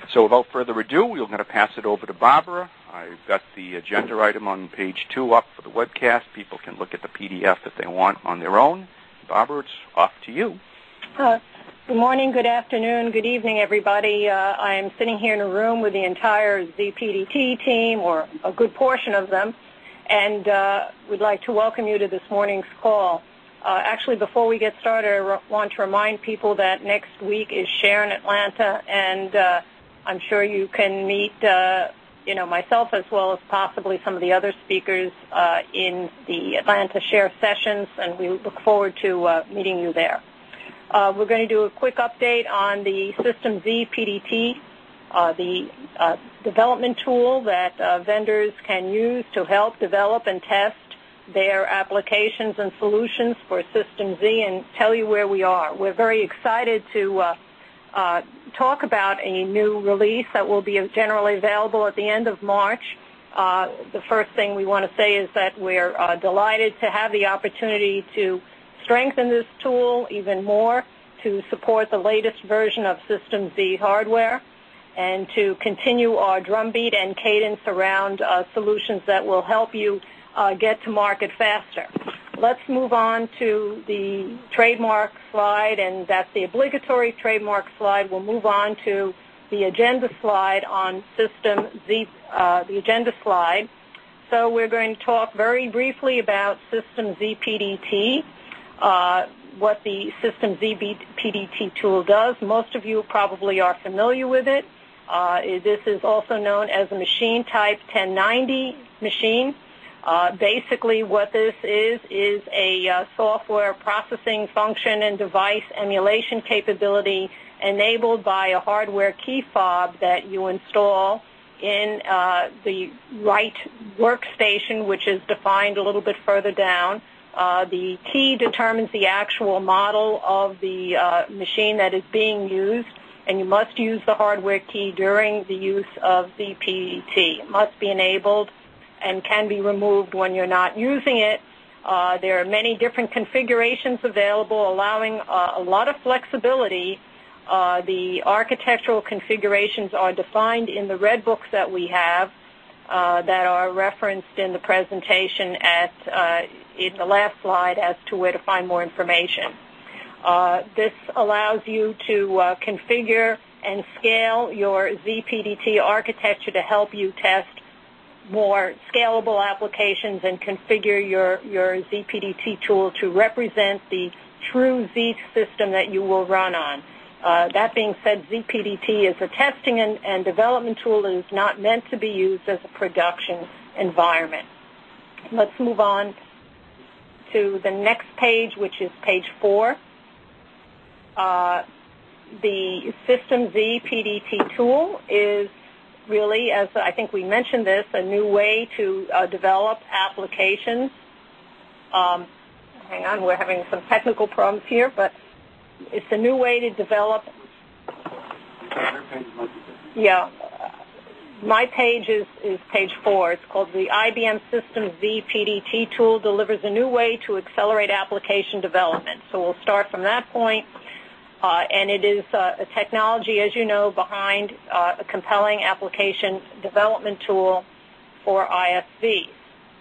So without further ado, we're going to pass it over to Barbara. I've got the agenda item on page 2 up for the webcast. People can look at the PDF if they want on their own. Barbara, it's off to you. Good morning, good afternoon, good evening, everybody. I'm sitting here in a room with the entire ZPDT team, or a good portion of them, and we'd like to welcome you to this morning's call. Actually, before we get started, I want to remind people that next week is SHARE in Atlanta, and I'm sure you can meet myself as well as possibly some of the other speakers in the Atlanta SHARE sessions, and we look forward to meeting you there. We're going to do a quick update on the System Z PDT, the development tool that vendors can use to help develop and test their applications and solutions for System Z, and tell you where we are. We're very excited to talk about a new release that will be generally available at the end of March. The first thing we want to say is that we're delighted to have the opportunity to strengthen this tool even more, to support the latest version of System Z hardware, and to continue our drumbeat and cadence around solutions that will help you get to market faster. Let's move on to the trademark slide, and that's the obligatory trademark slide. We'll move on to the agenda slide on System Z, the agenda slide. So we're going to talk very briefly about System Z PDT, what the System Z PDT tool does. Most of you probably are familiar with it. This is also known as a machine type 1090 machine. Basically what this is a software processing function and device emulation capability enabled by a hardware key fob that you install in the right workstation, which is defined a little bit further down. The key determines the actual model of the machine that is being used, and you must use the hardware key during the use of the PDT. It must be enabled and can be removed when you're not using it. There are many different configurations available, allowing a lot of flexibility. The architectural configurations are defined in the red books that we have that are referenced in the presentation in the last slide as to where to find more information. This allows you to configure and scale your ZPDT architecture to help you test more scalable applications and configure your ZPDT tool to represent the true Z system that you will run on. That being said, ZPDT is a testing and development tool that is not meant to be used as a production environment. Let's move on to the next page, which is page 4. The System Z PDT tool is really, as I think we mentioned this, a new way to develop applications. Hang on, we're having some technical problems here, but it's a new way to develop. Yeah, my page is page 4. It's called the IBM System Z PDT tool delivers a new way to accelerate application development. So we'll start from that point. And it is a technology, as you know, behind a compelling application development tool for ISVs.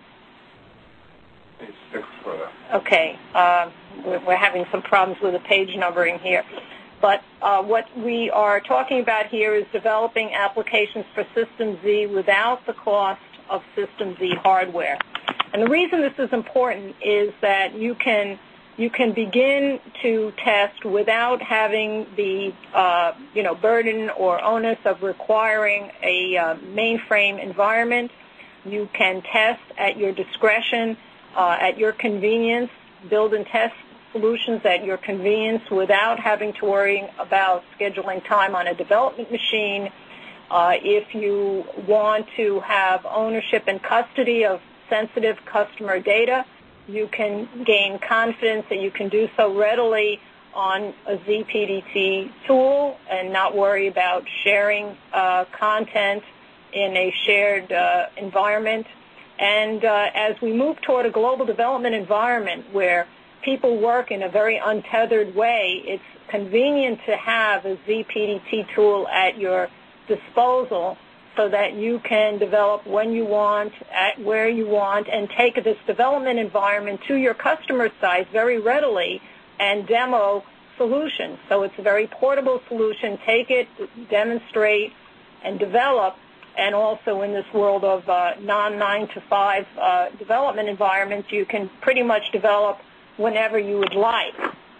Okay, we're having some problems with the page numbering here. But what we are talking about here is developing applications for System Z without the cost of System Z hardware. And the reason this is important is that you can begin to test without having the burden or onus of requiring a mainframe environment. You can test at your discretion, at your convenience, build and test solutions at your convenience without having to worry about scheduling time on a development machine. If you want to have ownership and custody of sensitive customer data, you can gain confidence that you can do so readily on a ZPDT tool and not worry about sharing content in a shared environment. And as we move toward a global development environment where people work in a very untethered way, it's convenient to have a ZPDT tool at your disposal so that you can develop when you want, at where you want, and take this development environment to your customer site very readily and demo solutions. So it's a very portable solution. Take it, demonstrate, and develop. And also in this world of non-9-to-5 development environments, you can pretty much develop whenever you would like.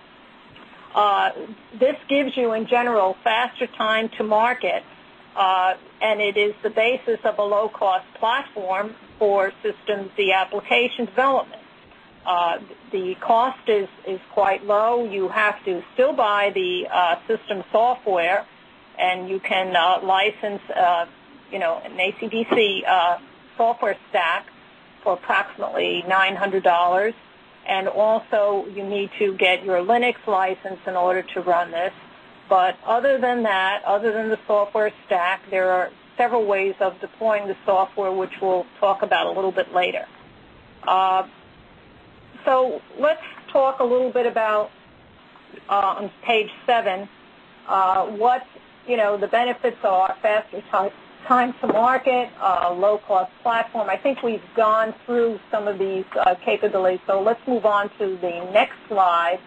This gives you, in general, faster time to market, and it is the basis of a low-cost platform for System Z application development. The cost is quite low. You have to still buy the system software, and you can license an AC/DC software stack for approximately $900. And also, you need to get your Linux license in order to run this. But other than that, other than the software stack, there are several ways of deploying the software, which we'll talk about a little bit later. So let's talk a little bit about, on page 7, what, the benefits are: faster time to market, low-cost platform. I think we've gone through some of these capabilities, so let's move on to the next slide.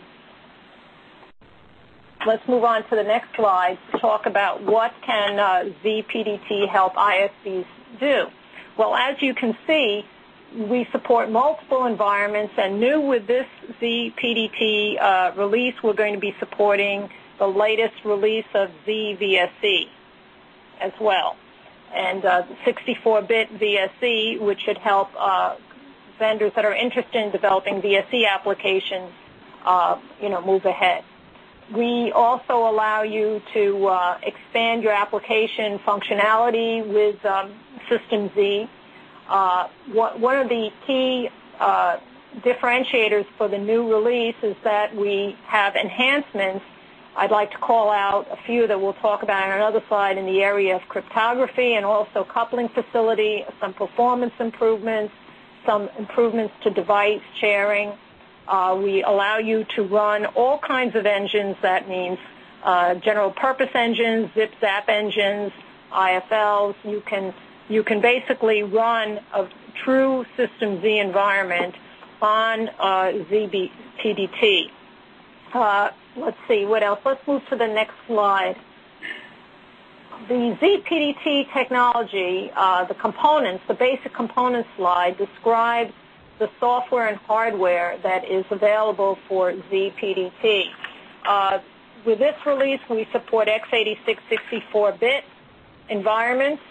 Let's move on to the next slide to talk about what can ZPDT help ISVs do. Well, as you can see, we support multiple environments, and new with this ZPDT release, we're going to be supporting the latest release of ZVSE as well, and 64-bit VSE, which should help vendors that are interested in developing VSE applications, move ahead. We also allow you to expand your application functionality with System Z. One of the key differentiators for the new release is that we have enhancements. I'd like to call out a few that we'll talk about on another slide in the area of cryptography and also coupling facility, some performance improvements, some improvements to device sharing. We allow you to run all kinds of engines. That means general purpose engines, zip-zap engines, IFLs. You can basically run a true System Z environment on ZPDT. Let's see, what else? Let's move to the next slide. The ZPDT technology, the components, the basic components slide, describes the software and hardware that is available for ZPDT. With this release, we support x86 64-bit environments.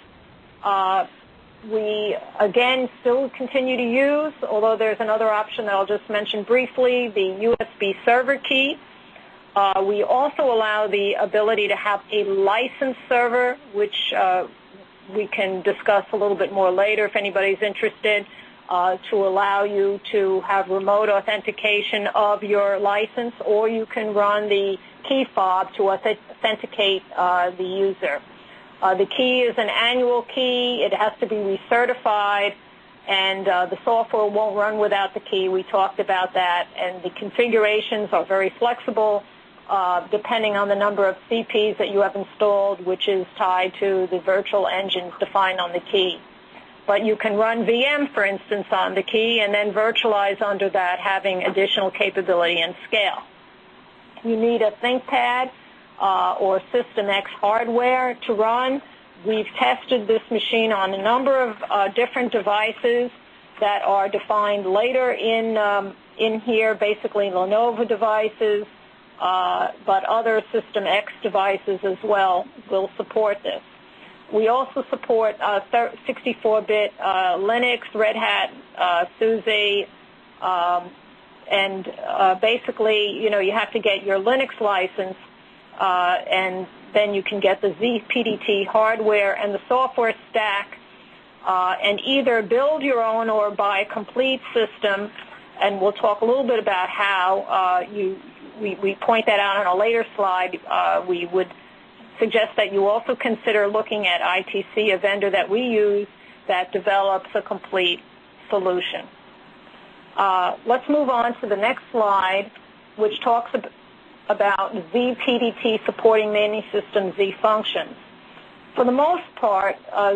We, again, still continue to use, although there's another option that I'll just mention briefly, the USB server key. We also allow the ability to have a licensed server, which we can discuss a little bit more later if anybody's interested, to allow you to have remote authentication of your license, or you can run the key fob to authenticate the user. The key is an annual key. It has to be recertified, and the software won't run without the key. We talked about that, and the configurations are very flexible depending on the number of CPs that you have installed, which is tied to the virtual engines defined on the key. But you can run VM, for instance, on the key and then virtualize under that, having additional capability and scale. You need a ThinkPad or System X hardware to run. We've tested this machine on a number of different devices that are defined later in here, basically Lenovo devices, but other System X devices as well will support this. We also support 64-bit Linux, Red Hat, SUSE, and basically, you have to get your Linux license, and then you can get the ZPDT hardware and the software stack, and either build your own or buy a complete system, and we'll talk a little bit about how we point that out on a later slide. We would suggest that you also consider looking at ITC, a vendor that we use that develops a complete solution. Let's move on to the next slide, which talks about ZPDT supporting many System Z functions. For the most part,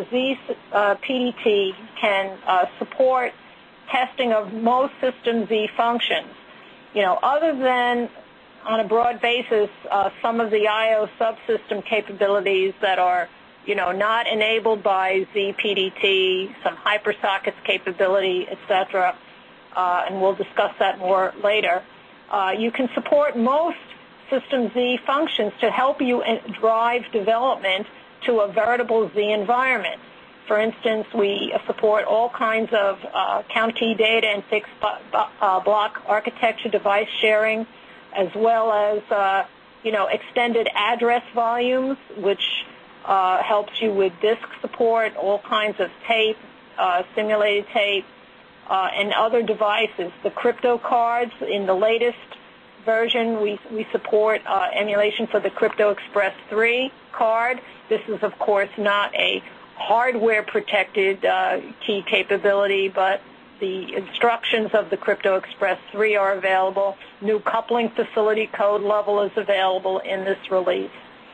ZPDT can support testing of most System Z functions. Other than on a broad basis, some of the I/O subsystem capabilities that are, not enabled by ZPDT, some hypersockets capability, etc., and we'll discuss that more later. You can support most System Z functions to help you drive development to a veritable Z environment. For instance, we support all kinds of count key data and fixed block architecture device sharing, as well as, extended address volumes, which helps you with disk support, all kinds of tape, simulated tape, and other devices. The crypto cards, in the latest version, we support emulation for the Crypto Express 3 card. This is, of course, not a hardware-protected key capability, but the instructions of the Crypto Express 3 are available. New coupling facility code level is available in this release.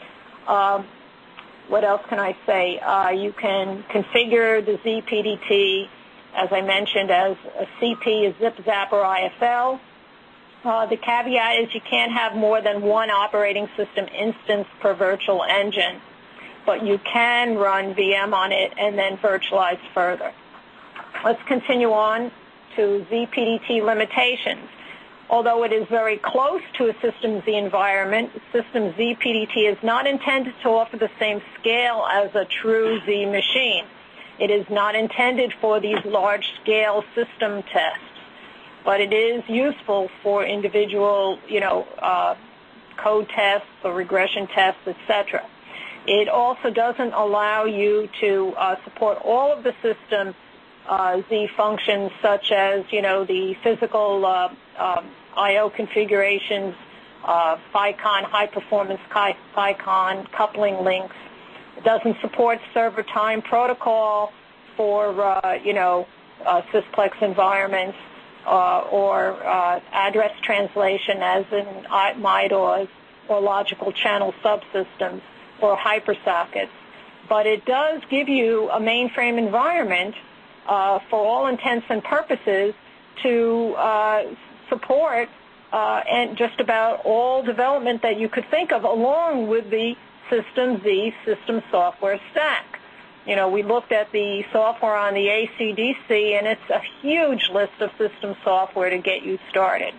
What else can I say? You can configure the ZPDT, as I mentioned, as a CP, a zip, zap, or IFL. The caveat is you can't have more than one operating system instance per virtual engine, but you can run VM on it and then virtualize further. Let's continue on to ZPDT limitations. Although it is very close to a System Z environment, System ZPDT is not intended to offer the same scale as a true Z machine. It is not intended for these large-scale system tests, but it is useful for individual, code tests or regression tests, etc. It also doesn't allow you to support all of the System Z functions, such as, the physical I/O configurations, FICON, high-performance FICON, coupling links. It doesn't support server time protocol for, sysplex environments or address translation as in MIDOS or logical channel subsystems or hypersockets. But it does give you a mainframe environment for all intents and purposes to support and just about all development that you could think of, along with the System Z system software stack. We looked at the software on the AC/DC, and it's a huge list of system software to get you started.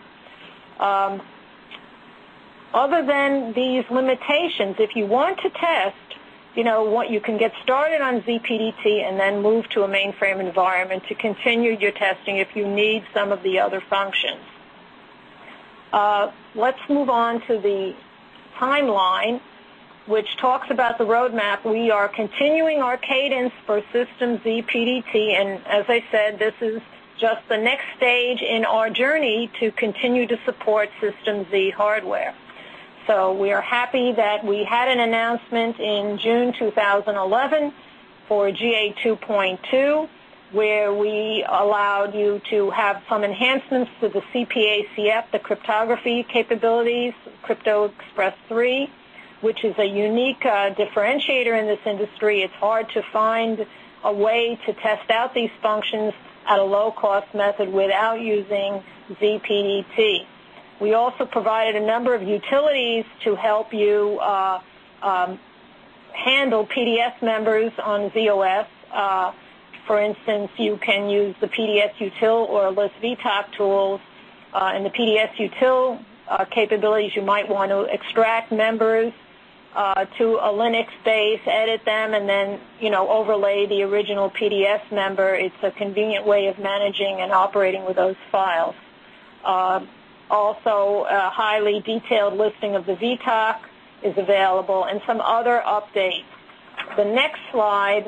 Other than these limitations, if you want to test, you can get started on ZPDT and then move to a mainframe environment to continue your testing if you need some of the other functions. Let's move on to the timeline, which talks about the roadmap. We are continuing our cadence for System ZPDT, and as I said, this is just the next stage in our journey to continue to support System Z hardware. So we are happy that we had an announcement in June 2011 for GA 2.2, where we allowed you to have some enhancements to the CPACF, the cryptography capabilities, Crypto Express 3, which is a unique differentiator in this industry. It's hard to find a way to test out these functions at a low-cost method without using ZPDT. We also provided a number of utilities to help you handle PDS members on ZOS. For instance, you can use the PDS util or ListVTOC tools. In the PDS util capabilities, you might want to extract members to a Linux base, edit them, and then, overlay the original PDS member. It's a convenient way of managing and operating with those files. Also, a highly detailed listing of the VTOC is available, and some other updates. The next slide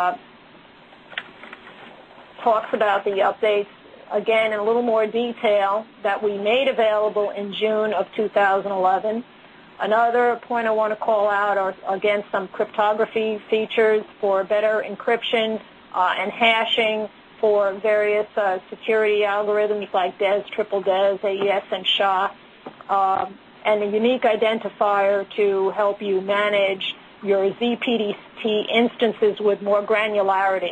talks about the updates, again, in a little more detail, that we made available in June of 2011. Another point I want to call out are, again, some cryptography features for better encryption and hashing for various security algorithms like DES, triple DES, AES, and SHA, and a unique identifier to help you manage your ZPDT instances with more granularity.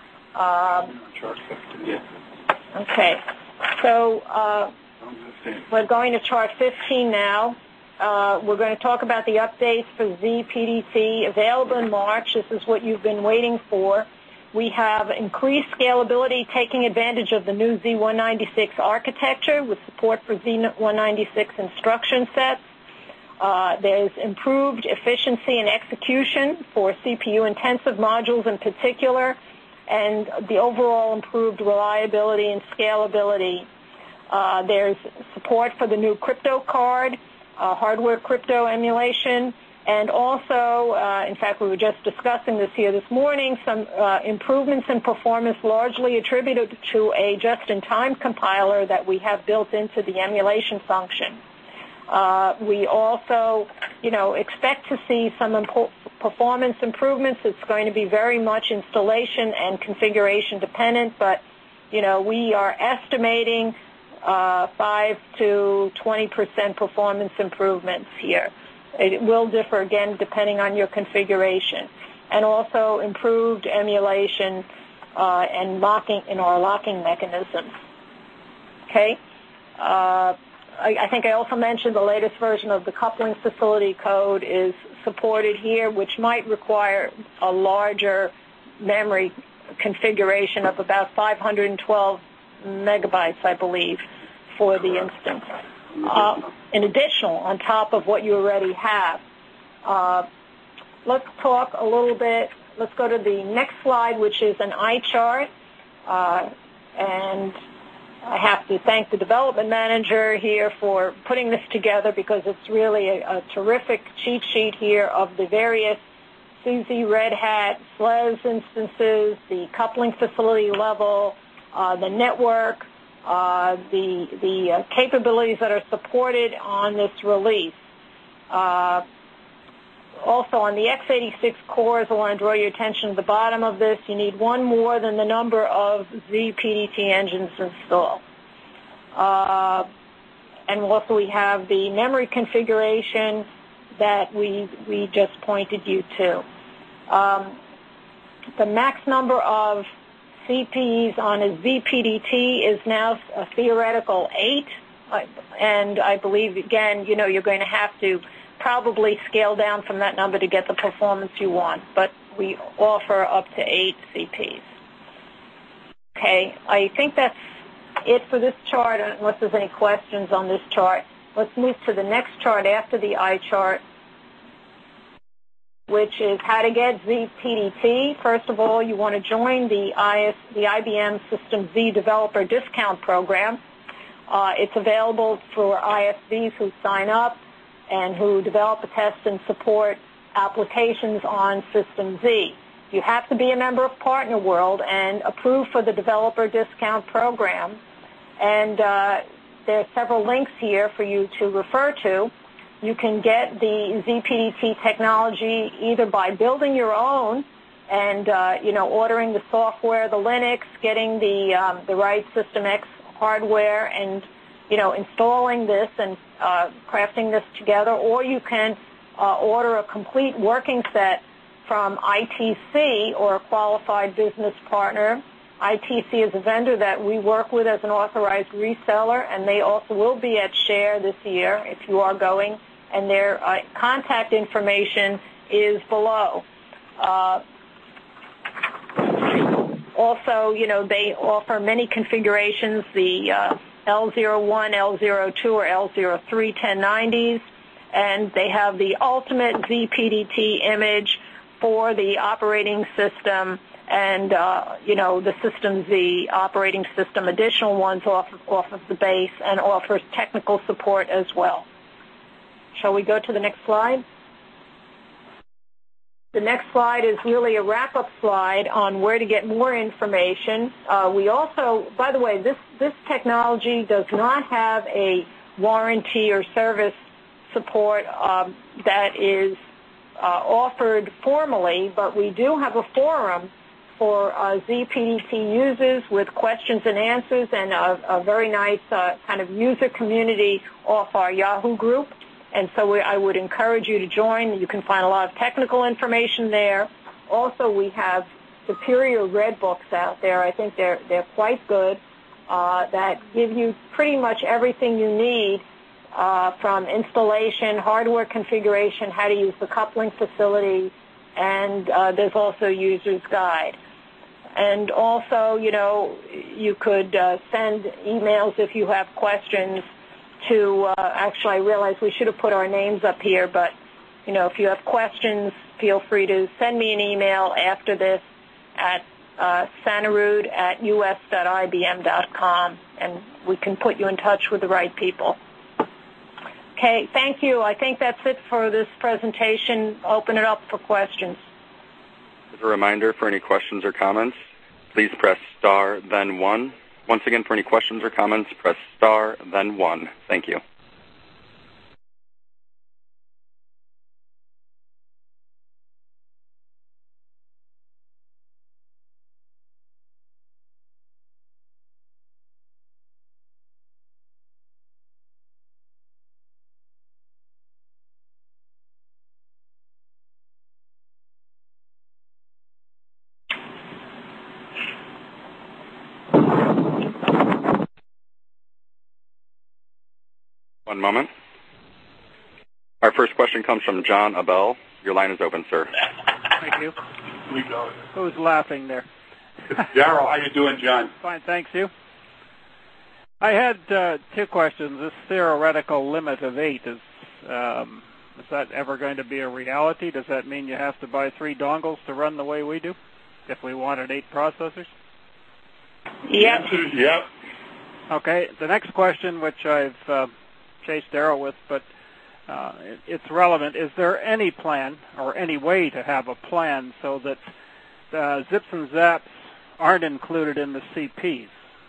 Okay, so we're going to chart 15 now. We're going to talk about the updates for ZPDT available in March. This is what you've been waiting for. We have increased scalability, taking advantage of the new Z196 architecture with support for Z196 instruction sets. There's improved efficiency and execution for CPU-intensive modules in particular, and the overall improved reliability and scalability. There's support for the new crypto card, hardware crypto emulation, and also, in fact, we were just discussing this here this morning, some improvements in performance largely attributed to a just-in-time compiler that we have built into the emulation function. We also, expect to see some performance improvements. It's going to be very much installation and configuration dependent, but, we are estimating 5 to 20% performance improvements here. It will differ, again, depending on your configuration. And also improved emulation and locking in our locking mechanisms. Okay? I think I also mentioned the latest version of the coupling facility code is supported here, which might require a larger memory configuration of about 512 megabytes, I believe, for the instance. In addition, on top of what you already have. Let's talk a little bit. Let's go to the next slide, which is an eye chart. And I have to thank the development manager here for putting this together because it's really a terrific cheat sheet here of the various SUSE Red Hat SLES instances, the coupling facility level, the network, the capabilities that are supported on this release. Also, on the x86 cores, I want to draw your attention to the bottom of this. You need one more than the number of ZPDT engines installed. And also we have the memory configuration that we just pointed you to. The max number of CPs on a ZPDT is now a theoretical 8. And I believe, again, you're going to have to probably scale down from that number to get the performance you want, but we offer up to 8 CPs. Okay, I think that's it for this chart, unless there's any questions on this chart. Let's move to the next chart after the eye chart, which is how to get ZPDT. First of all, you want to join the IBM System Z Developer Discount Program. It's available for ISVs who sign up and who develop, test, and support applications on System Z. You have to be a member of Partner World and approved for the Developer Discount Program. And there are several links here for you to refer to. You can get the ZPDT technology either by building your own and, ordering the software, the Linux, getting the right System X hardware and, installing this and crafting this together, or you can order a complete working set from ITC or a qualified business partner. ITC is a vendor that we work with as an authorized reseller, and they also will be at SHARE this year if you are going, and their contact information is below. Also, they offer many configurations, the L01, L02, or L03 1090s, and they have the ultimate ZPDT image for the operating system and, the System Z operating system, additional ones off of the base, and offers technical support as well. Shall we go to the next slide? The next slide is really a wrap-up slide on where to get more information. We also, by the way, this technology does not have a warranty or service support that is offered formally, but we do have a forum for ZPDT users with questions and answers and a very nice kind of user community off our Yahoo group. And so I would encourage you to join. You can find a lot of technical information there. Also, we have Superior Red books out there. I think they're quite good, that give you pretty much everything you need from installation, hardware configuration, how to use the coupling facility, and there's also a user's guide. And also, you could send emails if you have questions to, actually, I realize we should have put our names up here, but, if you have questions, feel free to send me an email after this at sanarud@us.ibm.com, and we can put you in touch with the right people. Okay, thank you. I think that's it for this presentation. Open it up for questions. As a reminder, for any questions or comments, please press star, then 1. Once again, for any questions or comments, press star, then 1. Thank you. One moment. Our first question comes from John Abell. Your line is open, sir. Thank you. Who's laughing there? It's Darrell. How you doing, John? Fine, thanks. You? I had two questions. This theoretical limit of 8, is that ever going to be a reality? Does that mean you have to buy 3 dongles to run the way we do if we wanted 8 processors? Yep. Yep. Okay. The next question, which I've chased Darrell with, but it's relevant. Is there any plan or any way to have a plan so that zips and zaps aren't included in the CPs,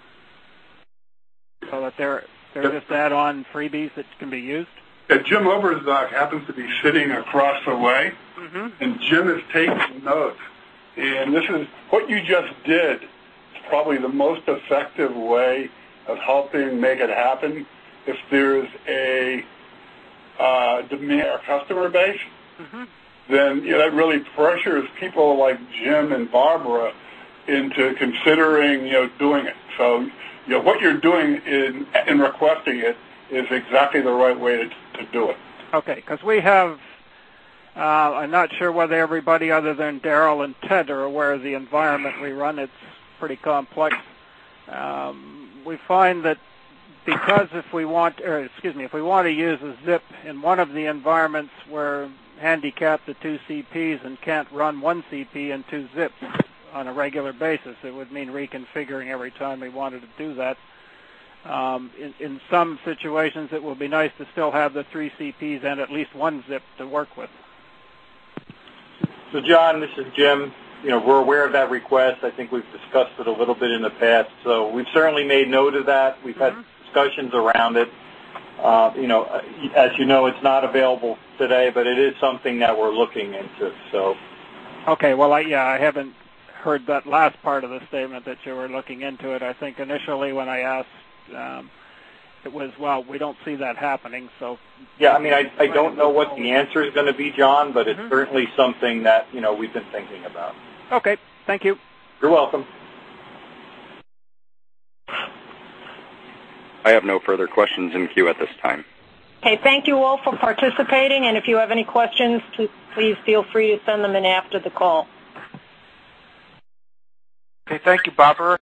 so that they're just add-on freebies that can be used? Jim Oberzak happens to be sitting across the way, and Jim is taking notes. And this is what you just did. It's probably the most effective way of helping make it happen. If there's a demand or customer base, then that really pressures people like Jim and Barbara into considering doing it. So what you're doing in requesting it is exactly the right way to do it. Okay, because we have, I'm not sure whether everybody other than Darrell and Ted are aware of the environment we run. It's pretty complex. We find that because if we want to use a zip in one of the environments we're handicapped to 2 CPs and can't run 1 CP and 2 zips on a regular basis, it would mean reconfiguring every time we wanted to do that. In some situations, it will be nice to still have the 3 CPs and at least 1 zip to work with. So, John, this is Jim. We're aware of that request. I think we've discussed it a little bit in the past. So we've certainly made note of that. We've had discussions around it. As you know, it's not available today, but it is something that we're looking into. So, okay. Well, I haven't heard that last part of the statement that you were looking into it. I think initially when I asked, it was, well, we don't see that happening. So, yeah, I don't know what the answer is going to be, John, but it's certainly something that we've been thinking about. Okay. Thank you. You're welcome. I have no further questions in queue at this time. Okay, thank you all for participating, and if you have any questions, please feel free to send them in after the call. Okay, thank you, Barbara.